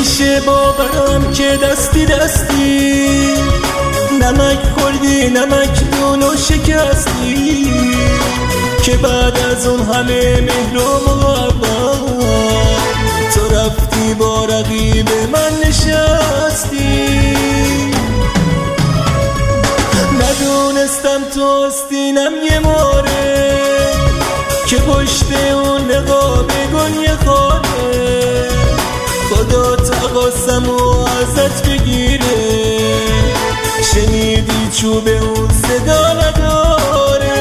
نمیشه باورم که دستی دستی نمک خوردی، نمک دونو شکستی، که بعد از اون همه مهر و محبت تو رفتی با رقیب من نشستی. ندونستم تو آستینم یه ماره که پشت اون نقاب گل خانه، خدا تقاسمو ازت بگیره، شنیدی چوب اون صدا نداره.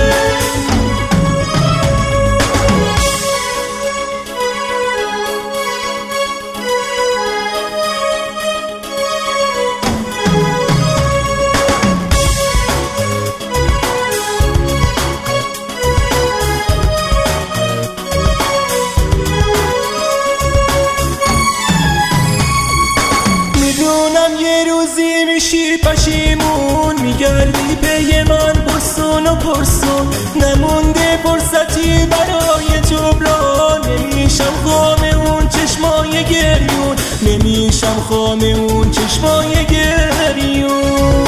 یه روزی میشی پشیمون، میگردی پی من بسون و پرسون، نمونده فرصتی برای جبران، نمیشم خام اون چشمای گریون، نمیشم خام اون چشمای گریون.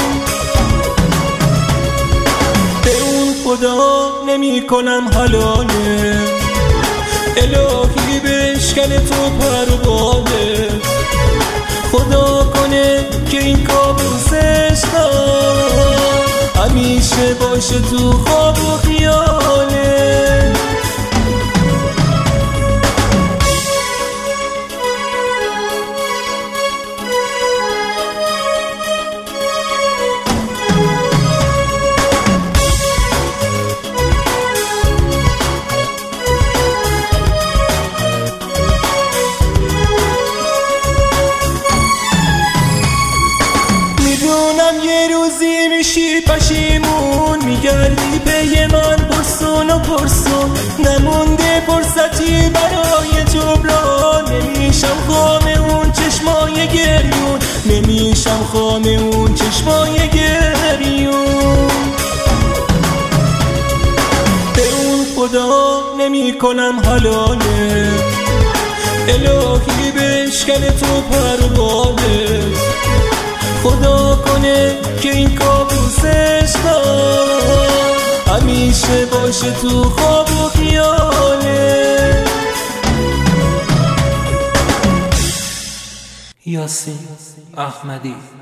به اون خدا نمی کنم حلاله، الهی بشکن تو پر و باله، خدا کنه که این کابوس عشقم همیشه باشه تو خواب و خیاله. یه روزی میشی پشیمون، میگردی پی من بسون و پرسون، نمونده فرصتی برای جبران، نمیشم خام اون چشمای گریون، نمیشم خام اون چشمای گریون. به اون خدا نمی کنم حلاله، الهی بشکن تو پر و باله، خدا کنه که این کابوس عشقم همیشه باشه تو خواب و خیاله. یاسین احمدی.